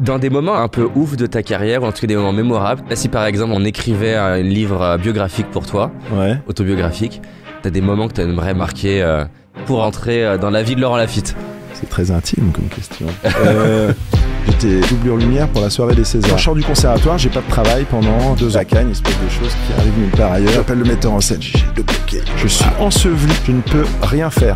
Dans des moments un peu ouf de ta carrière, ou en tout cas des moments mémorables, si par exemple on écrivait un livre biographique pour toi, autobiographique, t'as des moments que t'aimerais marquer pour entrer dans la vie de Laurent Lafitte? C'est très intime comme question. J'étais doublure lumière pour la soirée des Césars. Quand je sors du conservatoire, j'ai pas de travail pendant 2 ans. À Cannes, une espèce de choses qui arrivent nulle part ailleurs. J'appelle le metteur en scène, j'ai le bloqué. Je suis enseveli, je ne peux rien faire.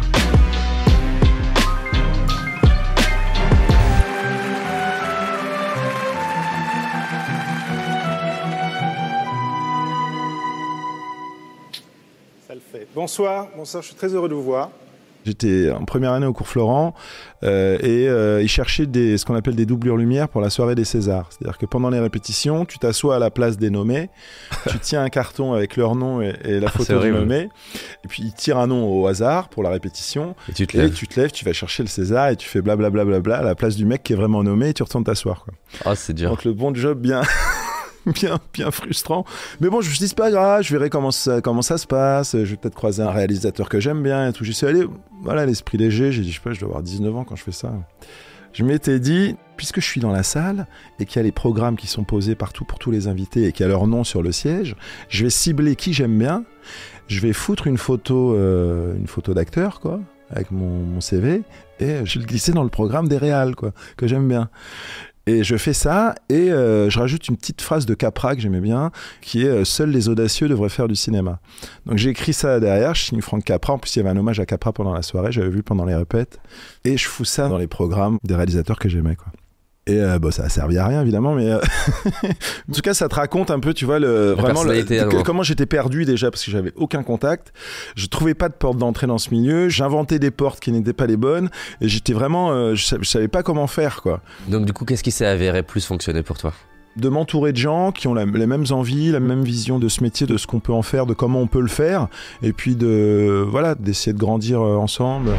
Ça le fait. Bonsoir, je suis très heureux de vous voir. J'étais en première année au cours Florent et ils cherchaient ce qu'on appelle des doublures lumière pour la soirée des Césars. C'est-à-dire que pendant les répétitions, tu t'assois à la place des nommés, tu tiens un carton avec leur nom et la photo du nommé, et puis ils tirent un nom au hasard pour la répétition, et tu te lèves, tu vas chercher le César et tu fais blablabla à la place du mec qui est vraiment nommé et tu retournes t'asseoir, quoi. Ah, c'est dur. Donc le bon job bien... bien frustrant, mais bon, je me suis dit c'est pas grave, je verrai comment ça se passe, je vais peut-être croiser un réalisateur que j'aime bien et tout. J'y suis allé, voilà, l'esprit léger. J'ai dit, je sais pas, je dois avoir 19 ans quand je fais ça. Je m'étais dit, puisque je suis dans la salle et qu'il y a les programmes qui sont posés partout pour tous les invités et qu'il y a leur nom sur le siège, je vais cibler qui j'aime bien, je vais foutre une photo d'acteur, quoi, avec mon CV, et je vais le glisser dans le programme des réals, quoi, que j'aime bien. Et je fais ça et je rajoute une petite phrase de Capra que j'aimais bien, qui est « Seuls les audacieux devraient faire du cinéma ». Donc j'ai écrit ça derrière, je signe Franck Capra. En plus, il y avait un hommage à Capra pendant la soirée, j'avais vu pendant les répètes. Et je fous ça dans les programmes des réalisateurs que j'aimais, quoi. Et ça a servi à rien, évidemment, mais en tout cas, ça te raconte un peu, tu vois, comment j'étais perdu déjà, parce que j'avais aucun contact. Je trouvais pas de porte d'entrée dans ce milieu. J'inventais des portes qui n'étaient pas les bonnes. Et j'étais vraiment... je savais pas comment faire, quoi. Donc du coup, qu'est-ce qui s'est avéré plus fonctionner pour toi ? De m'entourer de gens qui ont les mêmes envies, la même vision de ce métier, de ce qu'on peut en faire, de comment on peut le faire. Et puis d'essayer de grandir ensemble.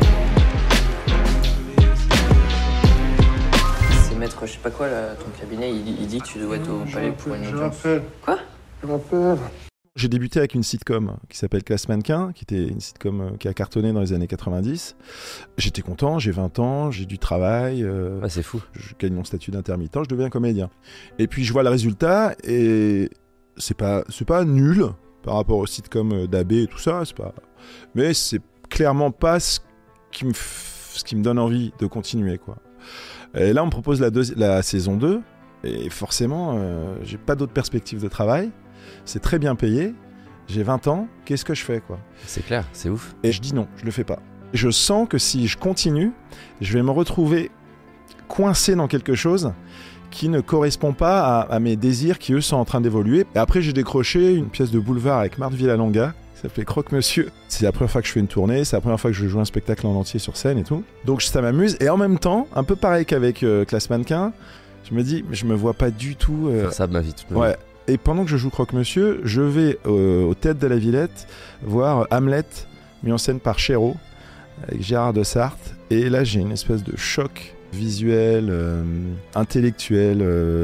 Je sais pas quoi, là, ton cabinet, il dit que tu dois être au palais pour une audience. Quoi ? Je rappelle. J'ai débuté avec une sitcom qui s'appelle Classe Mannequin, qui était une sitcom qui a cartonné dans les années 90. J'étais content, j'ai 20 ans, j'ai du travail. C'est fou. Je gagne mon statut d'intermittent, je deviens comédien. Et puis je vois le résultat et c'est pas nul par rapport aux sitcoms d'AB et tout ça, mais c'est clairement pas ce qui me donne envie de continuer, quoi. Et là, on me propose la saison 2, et forcément, j'ai pas d'autres perspectives de travail. C'est très bien payé, j'ai 20 ans, qu'est-ce que je fais, quoi ? C'est clair, c'est ouf. Et je dis non, je le fais pas. Je sens que si je continue, je vais me retrouver coincé dans quelque chose qui ne correspond pas à mes désirs qui, eux, sont en train d'évoluer. Et après, j'ai décroché une pièce de boulevard avec Marthe Villalonga, qui s'appelait Croque-Monsieur. C'est la première fois que je fais une tournée, c'est la première fois que je joue un spectacle en entier sur scène et tout. Donc ça m'amuse. Et en même temps, un peu pareil qu'avec Classe Mannequin, je me dis, je me vois pas du tout... faire ça de ma vie toute ma vie. Et pendant que je joue Croque-Monsieur, je vais au Théâtre de la Villette voir Hamlet, mis en scène par Chéreau, avec Gérard de Sarthe. Et là, j'ai une espèce de choc visuel, intellectuel,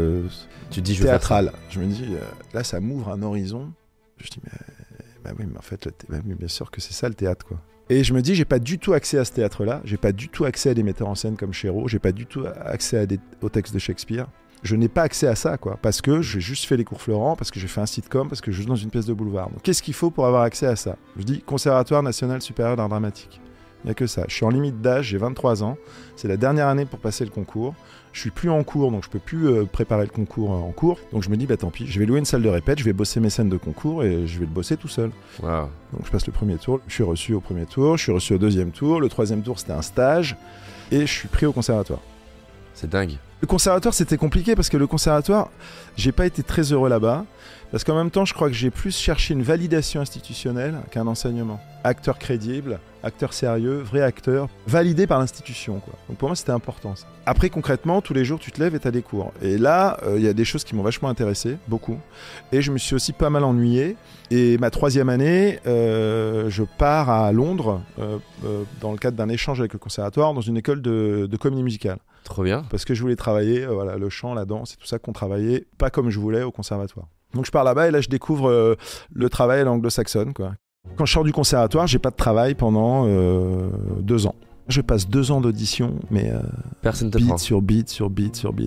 tu dis, théâtral. Je me dis, là, ça m'ouvre un horizon. Je dis, mais en fait, bien sûr que c'est ça le théâtre, quoi. Et je me dis, j'ai pas du tout accès à ce théâtre-là, j'ai pas du tout accès à des metteurs en scène comme Chéreau, j'ai pas du tout accès aux textes de Shakespeare. Je n'ai pas accès à ça, quoi, parce que j'ai juste fait les cours Florent, parce que j'ai fait un sitcom, parce que je joue dans une pièce de boulevard. Donc qu'est-ce qu'il faut pour avoir accès à ça ? Je dis Conservatoire National Supérieur d'Art Dramatique. Il n'y a que ça. Je suis en limite d'âge, j'ai 23 ans, c'est la dernière année pour passer le concours. Je suis plus en cours, donc je peux plus préparer le concours en cours. Donc je me dis, tant pis, je vais louer une salle de répète, je vais bosser mes scènes de concours et je vais le bosser tout seul. Wow. Donc je passe le premier tour, je suis reçu au premier tour, je suis reçu au deuxième tour, le troisième tour c'était un stage et je suis pris au conservatoire. C'est dingue. Le conservatoire, c'était compliqué parce que le conservatoire, j'ai pas été très heureux là-bas. Parce qu'en même temps, je crois que j'ai plus cherché une validation institutionnelle qu'un enseignement. Acteur crédible, acteur sérieux, vrai acteur, validé par l'institution, quoi. Donc pour moi, c'était important, ça. Après, concrètement, tous les jours, tu te lèves et tu as des cours. Et là, il y a des choses qui m'ont vachement intéressé, beaucoup. Et je me suis aussi pas mal ennuyé. Et ma troisième année, je pars à Londres, dans le cadre d'un échange avec le conservatoire, dans une école de comédie musicale. Trop bien. Parce que je voulais travailler, le chant, la danse et tout ça qu'on travaillait pas comme je voulais au conservatoire. Donc je pars là-bas et là je découvre le travail à l'anglo-saxonne, quoi. Quand je sors du conservatoire, j'ai pas de travail pendant 2 ans. Je passe 2 ans d'audition, mais personne te beat prend. sur beat sur beat sur beat.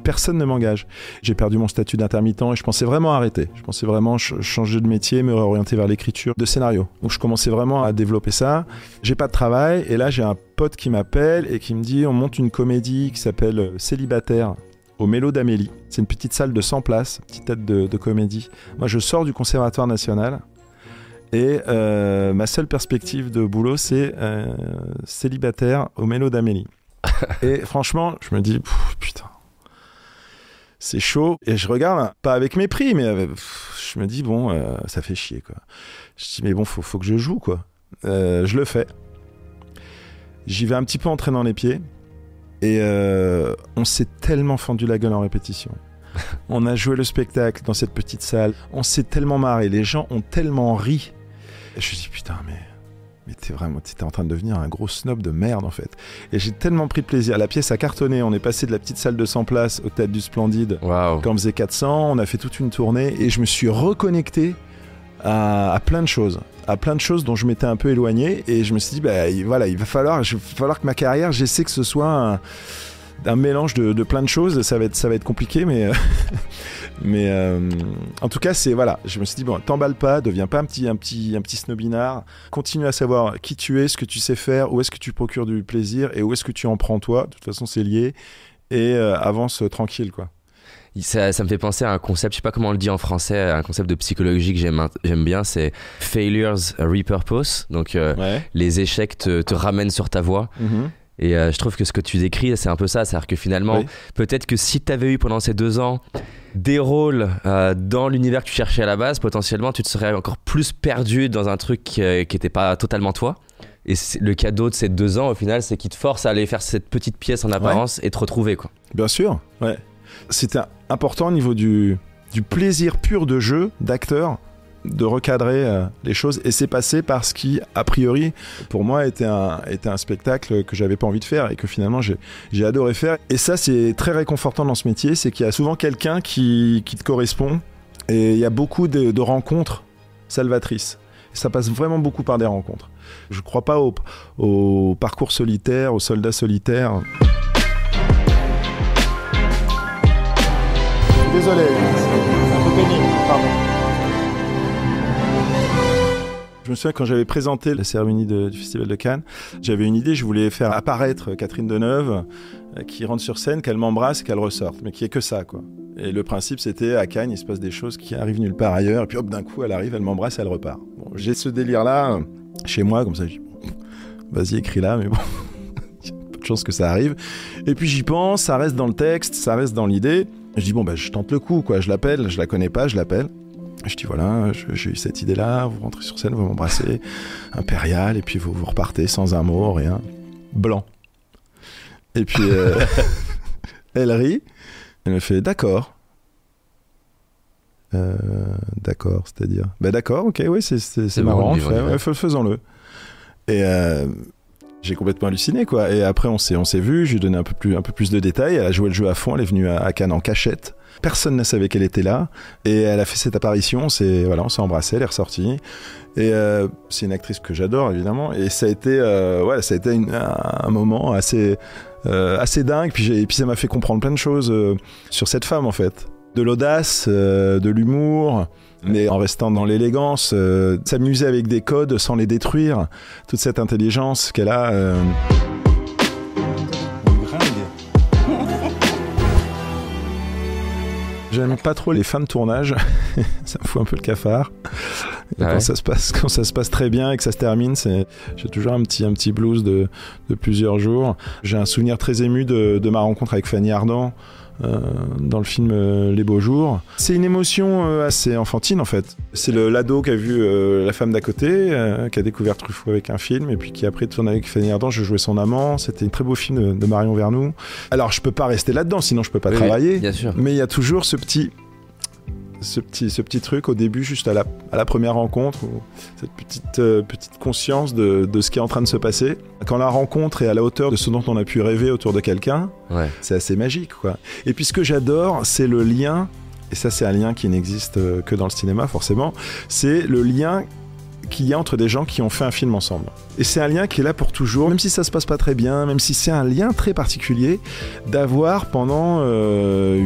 personne ne m'engage. J'ai perdu mon statut d'intermittent et je pensais vraiment arrêter. Je pensais vraiment changer de métier, me réorienter vers l'écriture de scénario. Donc je commençais vraiment à développer ça. J'ai pas de travail et là j'ai un pote qui m'appelle et qui me dit on monte une comédie qui s'appelle Célibataire au Mélo d'Amélie. C'est une petite salle de 100 places, petite tête de comédie. Moi je sors du Conservatoire National et ma seule perspective de boulot c'est Célibataire au Mélo d'Amélie. Et franchement je me dis putain c'est chaud et je regarde pas avec mépris mais je me dis bon ça fait chier quoi. Je dis mais bon faut que je joue quoi. Je le fais. J'y vais un petit peu en traînant les pieds et on s'est tellement fendu la gueule en répétition. On a joué le spectacle dans cette petite salle, on s'est tellement marré, les gens ont tellement ri. Et je me dis putain mais t'es en train de devenir un gros snob de merde en fait. Et j'ai tellement pris de plaisir. La pièce a cartonné. On est passé de la petite salle de 100 places au Théâtre du Splendide. Wow. Quand on faisait 400, on a fait toute une tournée et je me suis reconnecté à plein de choses. À plein de choses dont je m'étais un peu éloigné. Et je me suis dit, il va falloir que ma carrière, j'essaie que ce soit un mélange de plein de choses. Ça va être compliqué, mais en tout cas, je me suis dit, bon, t'emballe pas, deviens pas un petit snobinard, continue à savoir qui tu es, ce que tu sais faire, où est-ce que tu procures du plaisir et où est-ce que tu en prends toi. De toute façon, c'est lié. Et avance tranquille, quoi. Ça me fait penser à un concept, je sais pas comment on le dit en français, un concept de psychologie que j'aime bien, c'est failures repurpose. Donc les échecs te ramènent sur ta voie. Mm-hmm. Et je trouve que ce que tu décris, c'est un peu ça. C'est-à-dire que finalement, peut-être que si tu avais eu pendant ces 2 ans des rôles dans l'univers que tu cherchais à la base, potentiellement tu te serais encore plus perdu dans un truc qui n'était pas totalement toi. Et le cadeau de ces 2 ans, au final, c'est qu'il te force à aller faire cette petite pièce en apparence et te retrouver, quoi. Bien sûr, ouais. C'était important au niveau du plaisir pur de jeu, d'acteur, de recadrer les choses. Et c'est passé par ce qui, a priori, pour moi, était un spectacle que j'avais pas envie de faire et que finalement j'ai adoré faire. Et ça, c'est très réconfortant dans ce métier, c'est qu'il y a souvent quelqu'un qui te correspond. Et il y a beaucoup de rencontres salvatrices. Et ça passe vraiment beaucoup par des rencontres. Je crois pas au parcours solitaire, aux soldats solitaires. Désolé, c'est un peu pénible, pardon. Je me souviens quand j'avais présenté la cérémonie du Festival de Cannes, j'avais une idée, je voulais faire apparaître Catherine Deneuve, qui rentre sur scène, qu'elle m'embrasse et qu'elle ressorte, mais qu'il n'y ait que ça, quoi. Et le principe, c'était à Cannes, il se passe des choses qui arrivent nulle part ailleurs, et puis hop, d'un coup, elle arrive, elle m'embrasse et elle repart. Bon, j'ai ce délire-là chez moi, comme ça, je dis, vas-y, écris-la, mais bon, il y a pas de chance que ça arrive. Et puis j'y pense, ça reste dans le texte, ça reste dans l'idée. Je dis bon je tente le coup quoi, je l'appelle, je la connais pas, je l'appelle. Je dis voilà, j'ai eu cette idée-là, vous rentrez sur scène, vous m'embrassez, impérial, et puis vous repartez sans un mot, rien, blanc. Et puis elle rit, elle me fait d'accord. D'accord, c'est-à-dire d'accord, ok, oui, c'est marrant, faisons-le. Et j'ai complètement halluciné quoi. Et après on s'est vu, j'ai donné un peu plus de détails. Elle a joué le jeu à fond, elle est venue à Cannes en cachette. Personne ne savait qu'elle était là et elle a fait cette apparition. On s'est embrassé, elle est ressortie. Et c'est une actrice que j'adore évidemment. Et ça a été un moment assez dingue. Puis ça m'a fait comprendre plein de choses sur cette femme en fait. De l'audace, de l'humour, mais en restant dans l'élégance, s'amuser avec des codes sans les détruire, toute cette intelligence qu'elle a. J'aime pas trop les fins de tournage, ça me fout un peu le cafard. Quand ça se passe très bien et que ça se termine, j'ai toujours un petit blues de plusieurs jours. J'ai un souvenir très ému de ma rencontre avec Fanny Ardant. Dans le film Les Beaux Jours. C'est une émotion assez enfantine en fait. C'est l'ado qui a vu la femme d'à côté, qui a découvert Truffaut avec un film et puis qui après tourne avec Fanny Ardant, je jouais son amant. C'était un très beau film de Marion Vernou. Alors je peux pas rester là-dedans, sinon je peux pas travailler. Bien sûr. Mais il y a toujours ce petit truc au début, juste à la première rencontre, cette petite conscience de ce qui est en train de se passer. Quand la rencontre est à la hauteur de ce dont on a pu rêver autour de quelqu'un, c'est assez magique, quoi. Et puis ce que j'adore, c'est le lien, et ça c'est un lien qui n'existe que dans le cinéma forcément, c'est le lien qu'il y a entre des gens qui ont fait un film ensemble. Et c'est un lien qui est là pour toujours, même si ça se passe pas très bien, même si c'est un lien très particulier, d'avoir pendant 1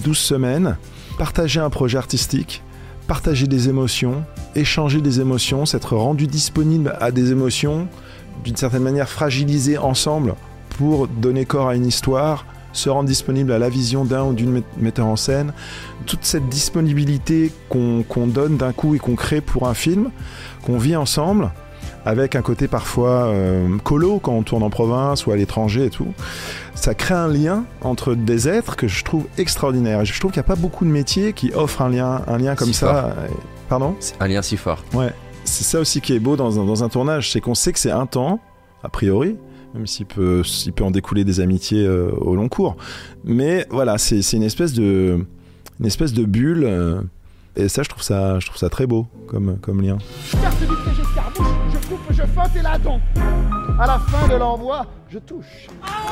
12 semaines, partager un projet artistique, partager des émotions, échanger des émotions, s'être rendu disponible à des émotions, d'une certaine manière fragilisées ensemble pour donner corps à une histoire, se rendre disponible à la vision d'un ou d'une metteur en scène. Toute cette disponibilité qu'on donne d'un coup et qu'on crée pour un film, qu'on vit ensemble, avec un côté parfois colo quand on tourne en province ou à l'étranger et tout, ça crée un lien entre des êtres que je trouve extraordinaire. Je trouve qu'il n'y a pas beaucoup de métiers qui offrent un lien comme si ça. Fort. Pardon ? Un lien si fort. Ouais. C'est ça aussi qui est beau dans un tournage, c'est qu'on sait que c'est un temps, a priori, même s'il peut en découler des amitiés au long cours. Mais voilà, c'est une espèce de bulle. Et ça, je trouve ça très beau comme lien. Je coupe, je fente et là donc, à la fin de l'envoi, je touche.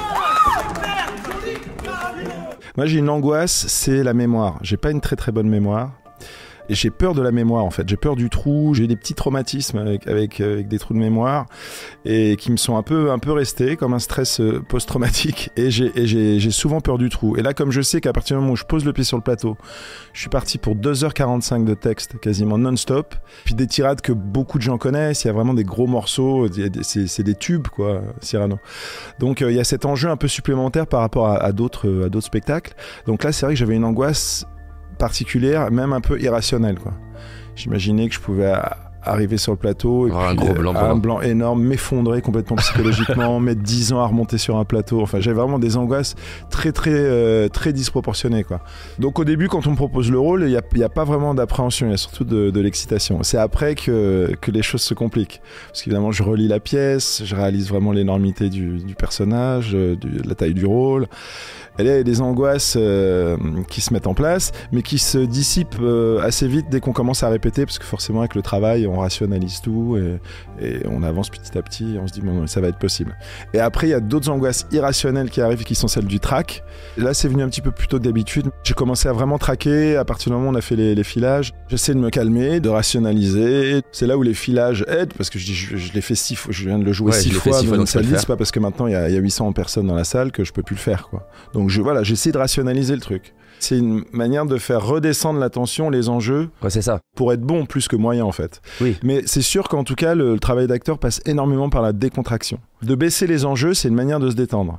Moi, j'ai une angoisse, c'est la mémoire. J'ai pas une très très bonne mémoire. Et j'ai peur de la mémoire en fait, j'ai peur du trou, j'ai des petits traumatismes avec des trous de mémoire et qui me sont un peu restés comme un stress post-traumatique et j'ai souvent peur du trou. Et là comme je sais qu'à partir du moment où je pose le pied sur le plateau, je suis parti pour 2h45 de texte quasiment non-stop, puis des tirades que beaucoup de gens connaissent, il y a vraiment des gros morceaux, c'est des tubes quoi, Cyrano. Donc il y a cet enjeu un peu supplémentaire par rapport à d'autres spectacles. Donc là c'est vrai que j'avais une angoisse particulière, même un peu irrationnelle quoi. J'imaginais que je pouvais arriver sur le plateau et puis, un gros blanc, un blanc énorme, m'effondrer complètement psychologiquement, mettre 10 ans à remonter sur un plateau. Enfin, j'avais vraiment des angoisses très disproportionnées quoi. Donc au début, quand on me propose le rôle, il y a pas vraiment d'appréhension, il y a surtout de l'excitation. C'est après que les choses se compliquent, parce qu'évidemment, je relis la pièce, je réalise vraiment l'énormité du personnage, de la taille du rôle. Et là, il y a des angoisses qui se mettent en place, mais qui se dissipent assez vite dès qu'on commence à répéter, parce que forcément, avec le travail, on rationalise tout et on avance petit à petit et on se dit, bon, ça va être possible. Et après, il y a d'autres angoisses irrationnelles qui arrivent, qui sont celles du track. Et là, c'est venu un petit peu plus tôt que d'habitude. J'ai commencé à vraiment traquer à partir du moment où on a fait les filages. J'essaie de me calmer, de rationaliser. C'est là où les filages aident, parce que je l'ai fait 6 fois, je viens de le jouer 6 fois, donc ça le dit, c'est pas parce que maintenant il y a 800 personnes dans la salle que je peux plus le faire, quoi. Donc j'essaie de rationaliser le truc. C'est une manière de faire redescendre la tension, les enjeux. Ouais, c'est ça. Pour être bon plus que moyen, en fait. Oui. Mais c'est sûr qu'en tout cas, le travail d'acteur passe énormément par la décontraction. De baisser les enjeux, c'est une manière de se détendre.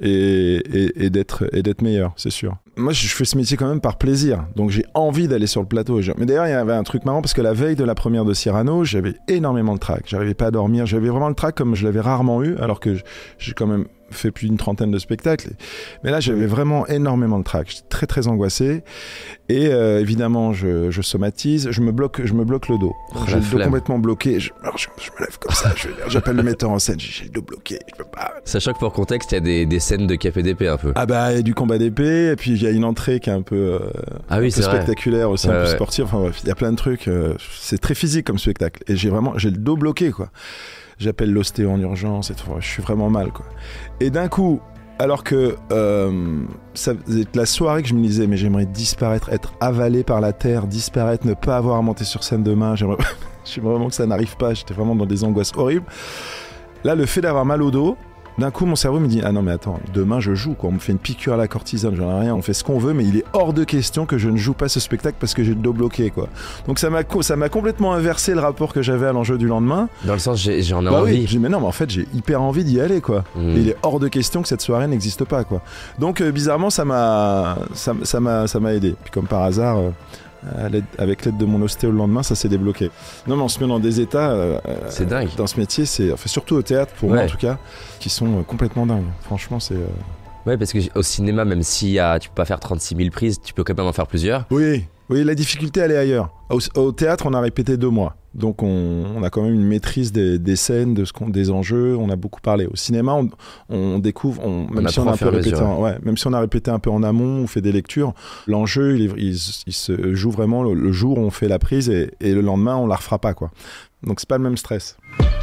Et d'être meilleur, c'est sûr. Moi, je fais ce métier quand même par plaisir. Donc, j'ai envie d'aller sur le plateau. Mais d'ailleurs, il y avait un truc marrant parce que la veille de la première de Cyrano, j'avais énormément de trac. J'arrivais pas à dormir. J'avais vraiment le trac comme je l'avais rarement eu, alors que j'ai quand même fait plus d'une trentaine de spectacles. Mais là, j'avais vraiment énormément de trac. J'étais très, très angoissé. Et évidemment, je somatise. Je me bloque le dos. J'ai le dos complètement bloqué. Je me lève comme ça. J'appelle le metteur en scène. J'ai le dos bloqué. Je peux pas. Sachant que pour contexte, il y a des scènes de cap et d'épée un peu. Ah bah, il y a du combat d'épée. Et puis, il y a une entrée qui est un peu, spectaculaire aussi, un peu sportive. Enfin bref, il y a plein de trucs. C'est très physique comme spectacle. Et j'ai le dos bloqué, quoi. J'appelle l'ostéo en urgence et tout. Je suis vraiment mal, quoi. Et d'un coup, alors que ça faisait la soirée que je me disais, mais j'aimerais disparaître, être avalé par la terre, disparaître, ne pas avoir à monter sur scène demain. J'aimerais vraiment que ça n'arrive pas. J'étais vraiment dans des angoisses horribles. Là, le fait d'avoir mal au dos, d'un coup, mon cerveau me dit, ah non, mais attends, demain je joue, quoi. On me fait une piqûre à la cortisone, j'en ai rien, on fait ce qu'on veut, mais il est hors de question que je ne joue pas ce spectacle parce que j'ai le dos bloqué, quoi. Donc ça m'a complètement inversé le rapport que j'avais à l'enjeu du lendemain. Dans le sens, j'en ai envie. Oui, mais non, mais en fait, j'ai hyper envie d'y aller, quoi. Et il est hors de question que cette soirée n'existe pas, quoi. Donc, bizarrement, ça m'a aidé. Puis comme par hasard, avec l'aide de mon ostéo le lendemain, ça s'est débloqué. Non, mais on se met dans des états. C'est dingue. Dans ce métier, surtout au théâtre, pour moi en tout cas, qui sont complètement dingues. Franchement, c'est. Ouais, parce qu'au cinéma, même si tu peux pas faire 36 000 prises, tu peux quand même en faire plusieurs. Oui, la difficulté, elle est ailleurs. Au théâtre, on a répété 2 mois. Donc on a quand même une maîtrise des scènes, des enjeux, on a beaucoup parlé. Au cinéma, on découvre, même si on a répété un peu en amont ou fait des lectures, l'enjeu il se joue vraiment le jour où on fait la prise et le lendemain on la refera pas, quoi. Donc c'est pas le même stress.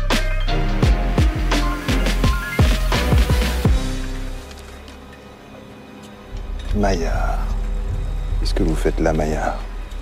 Maillard, qu'est-ce que vous faites là, Maillard?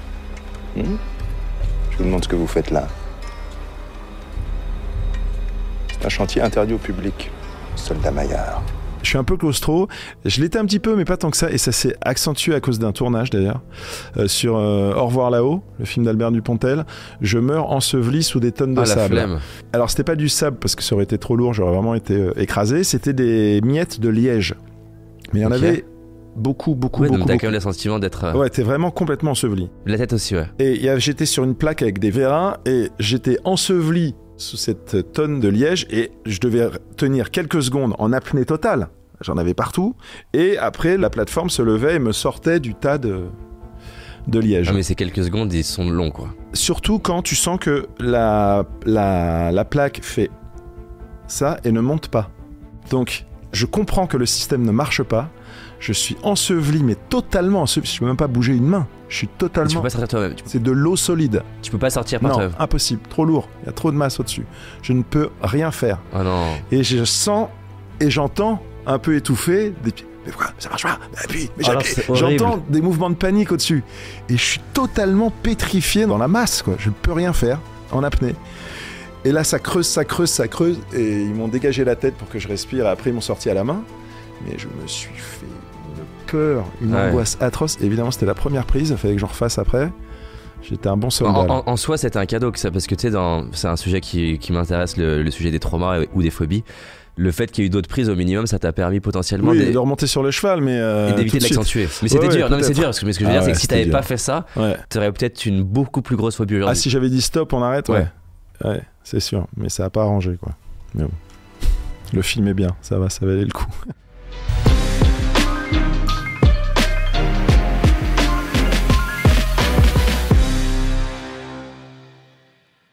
Je vous demande ce que vous faites là. C'est un chantier interdit au public, soldat Maillard. Je suis un peu claustro. Je l'étais un petit peu, mais pas tant que ça. Et ça s'est accentué à cause d'un tournage d'ailleurs. Sur Au revoir là-haut, le film d'Albert Dupontel. Je meurs enseveli sous des tonnes de sable. La flemme. Alors c'était pas du sable parce que ça aurait été trop lourd, j'aurais vraiment été écrasé. C'était des miettes de liège. Mais il y en avait beaucoup. Donc t'as quand même le sentiment d'être. Ouais, t'es vraiment complètement enseveli. La tête aussi, ouais. Et j'étais sur une plaque avec des vérins et j'étais enseveli sous cette tonne de liège et je devais tenir quelques secondes en apnée totale. J'en avais partout. Et après, la plateforme se levait et me sortait du tas de liège. Ah, mais ces quelques secondes, ils sont longs, quoi. Surtout quand tu sens que la plaque fait ça et ne monte pas. Donc, je comprends que le système ne marche pas. Je suis enseveli, mais totalement enseveli. Je peux même pas bouger une main. Je suis totalement... Tu peux pas sortir toi-même. C'est de l'eau solide. Tu peux pas sortir par toi-même. Non, impossible. Trop lourd. Il y a trop de masse au-dessus. Je ne peux rien faire. Oh non. Et je sens et j'entends, un peu étouffé, des... Mais pourquoi ça marche pas? J'entends des mouvements de panique au-dessus. Et je suis totalement pétrifié dans la masse, quoi. Je ne peux rien faire en apnée. Et là, ça creuse. Et ils m'ont dégagé la tête pour que je respire. Et après, ils m'ont sorti à la main. Mais je me suis fait une peur, une angoisse atroce. Évidemment, c'était la première prise. Il fallait que j'en refasse après. J'étais un bon soldat. En soi, c'était un cadeau, parce que tu sais, c'est un sujet qui m'intéresse, le sujet des traumas ou des phobies. Le fait qu'il y ait eu d'autres prises au minimum, ça t'a permis potentiellement de remonter sur le cheval, mais et d'éviter de l'accentuer. Mais c'était dur. Non, mais c'est dur, parce que ce que je veux dire, c'est que si t'avais pas fait ça, t'aurais peut-être une beaucoup plus grosse phobie aujourd'hui. Ah, si j'avais dit stop, on arrête. Ouais, c'est sûr. Mais ça a pas arrangé, quoi. Mais bon. Le film est bien, ça valait le coup.